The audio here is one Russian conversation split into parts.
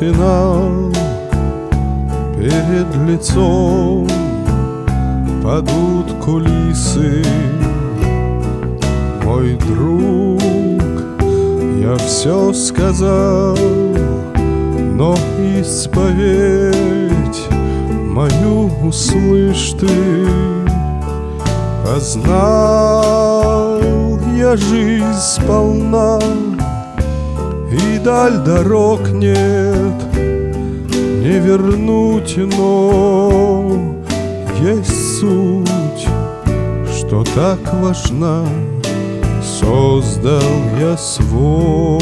финал перед лицом, падут кулисы. Мой друг, я все сказал, но исповедь мою услышь ты. Познал я жизнь сполна, и даль дорог нет не вернуть, но есть суть, что так важна. Создал я свой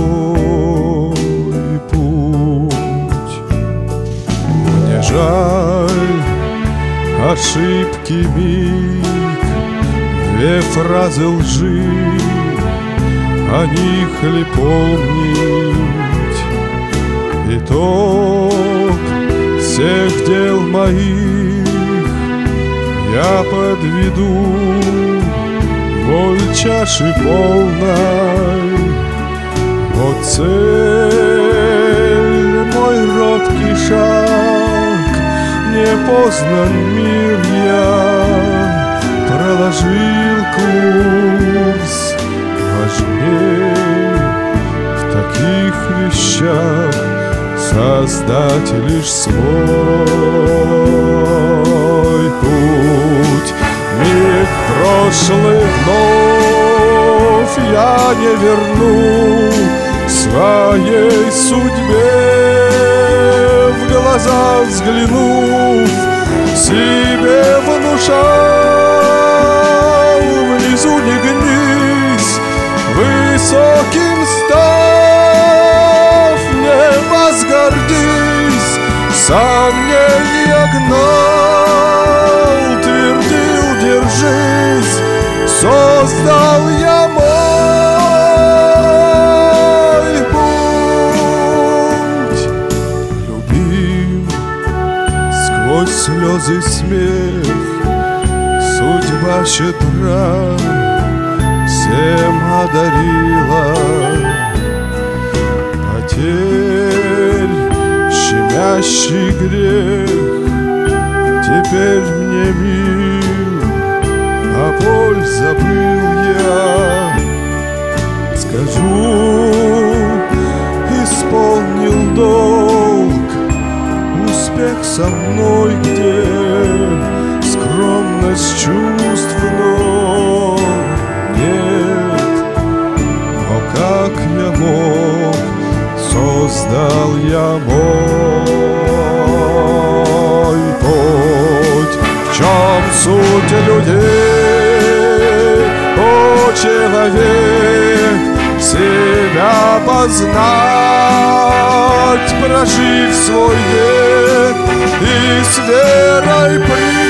путь. Мне жаль ошибки миг, две фразы лжи, о них ли помнить? Итог всех дел моих я подведу, боль чаши полной. Вот цель, мой робкий шаг, непознан мир я проложил курс. Важней в таких вещах создать лишь свой путь. Миг прошлых вновь я не верну, своей судьбе в глаза взглянув, себе внушал: внизу не гнись, высоким став, не возгордись, сомнения гнал, твердил: держись, создал я мой путь. Любим сквозь слезы смех, судьба щедра всем одарила. Потерь щемящий грех теперь мне мил, а боль забыл я. Скажу, исполнил долг, успех со мной где, скромность чувств, но нет. Но как я мог, создал я мой путь. В чем суть людей, о человек, себя познать, прожив свой век, и с верой